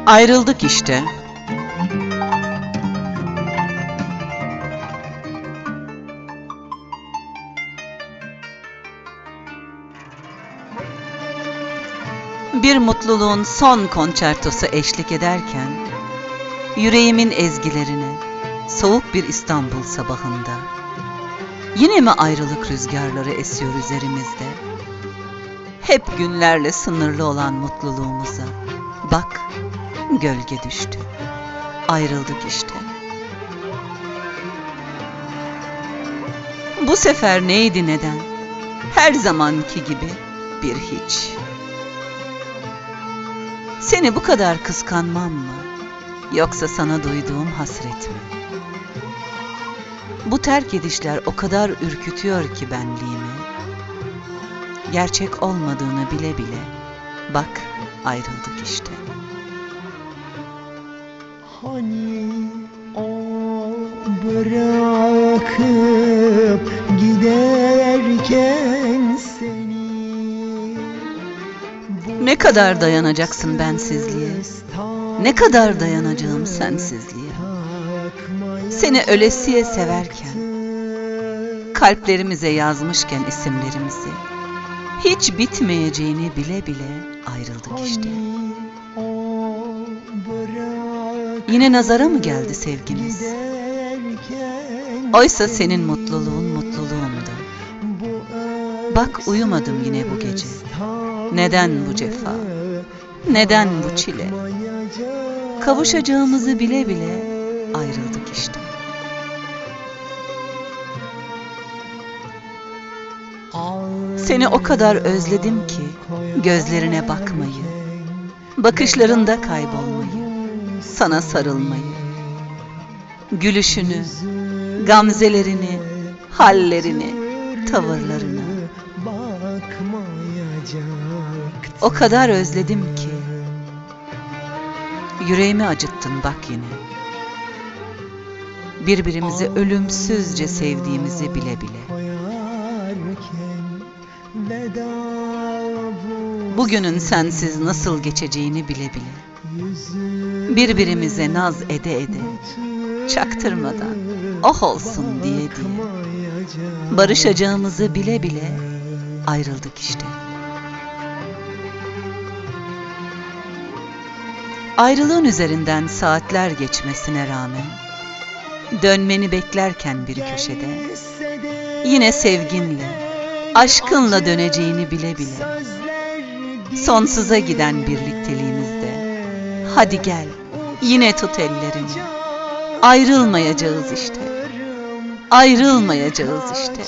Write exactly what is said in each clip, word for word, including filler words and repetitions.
Ayrıldık işte. Bir mutluluğun son konçertosu eşlik ederken, yüreğimin ezgilerine, soğuk bir İstanbul sabahında, yine mi ayrılık rüzgarları esiyor üzerimizde? Hep günlerle sınırlı olan mutluluğumuza, bak, gölge düştü, ayrıldık işte. Bu sefer neydi neden? Her zamanki gibi bir hiç. Seni bu kadar kıskanmam mı? Yoksa sana duyduğum hasret mi? Bu terk edişler o kadar ürkütüyor ki benliğimi. Gerçek olmadığını bile bile, bak ayrıldık işte. Hani o bırakıp giderken seni, ne kadar dayanacaksın bensizliğe? Ne kadar dayanacağım sensizliğe? Seni ölesiye severken, kalplerimize yazmışken isimlerimizi, hiç bitmeyeceğini bile bile ayrıldık işte. Yine nazara mı geldi sevgimiz? Oysa senin mutluluğun mutluluğumdu. Bak uyumadım yine bu gece. Neden bu cefa? Neden bu çile? Kavuşacağımızı bile bile ayrıldık işte. Seni o kadar özledim ki gözlerine bakmayı, bakışlarında kaybolmayı, sana sarılmayı, gülüşünü, gamzelerini, hallerini, tavırlarını. O kadar özledim ki yüreğimi acıttın bak yine. Birbirimizi ölümsüzce sevdiğimizi bile bile. Bugünün sensiz nasıl geçeceğini bile bile. Birbirimize naz ede ede, çaktırmadan oh olsun diye diye, barışacağımızı bile bile ayrıldık işte. Ayrılığın üzerinden saatler geçmesine rağmen, dönmeni beklerken bir köşede, yine sevginle, aşkınla döneceğini bile bile, sonsuza giden birlikteliğimizde, hadi gel, yine tut ellerimi, ayrılmayacağız işte, ayrılmayacağız işte.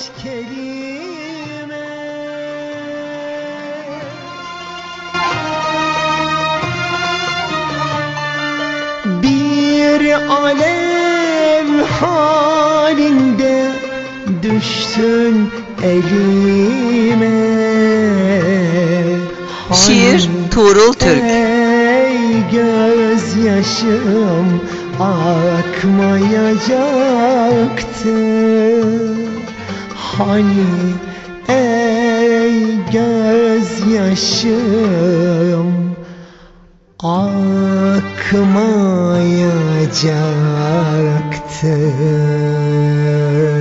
Bir alev halinde düştün elime. Şiir Tuğrul Türk. Ey gözyaşım akmayacaktı. Hani ey gözyaşım akmayacaktı.